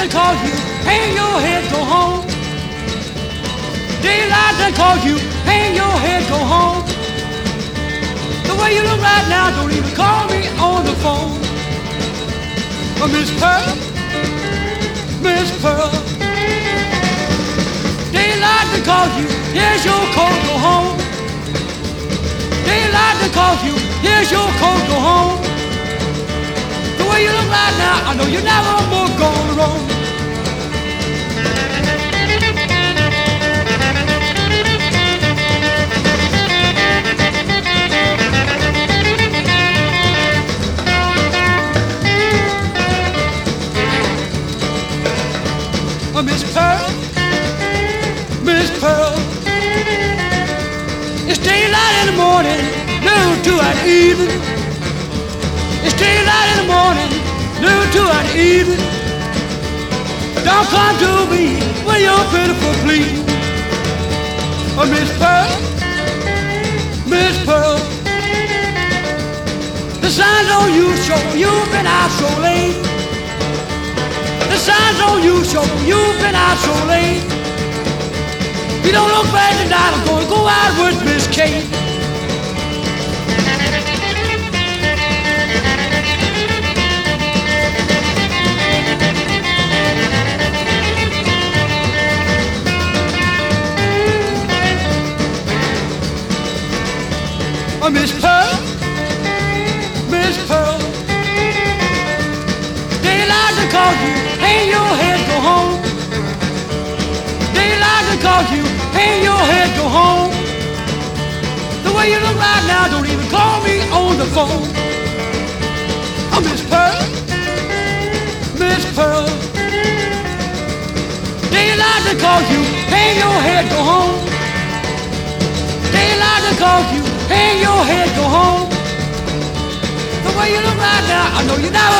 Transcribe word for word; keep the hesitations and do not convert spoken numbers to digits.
they call you, hang your head, go home. Daylight, they call you, hang your head, go home. The way you look right now, don't even call me on the phone. Oh, Miss Pearl, Miss Pearl. Daylight, they call you, here's your coat, go home. Daylight, they call you, here's your coat, go home. The way you look right now, I know you're never more gonna roam. Oh, Miss Pearl, Miss Pearl. It's daylight in the morning, noon to an evening. It's daylight in the morning, noon to an evening. Don't come to me when you're pitiful, please. Oh, Miss Pearl, Miss Pearl. The signs on you show you've been out so late. The signs on you show you've been out so late. You don't look bad tonight, I'm gonna go out with Miss Kate. Oh, Miss Pearl, Miss Pearl. Daylight to call you, hang your head, go home. Daylight to call you, hang your head, go home. The way you look right now, don't even call me on the phone. Oh, Miss Pearl, Miss Pearl. Daylight to call you, hang your head, go home. Daylight to call you, hang your head, go home. The way you look right now, I know you never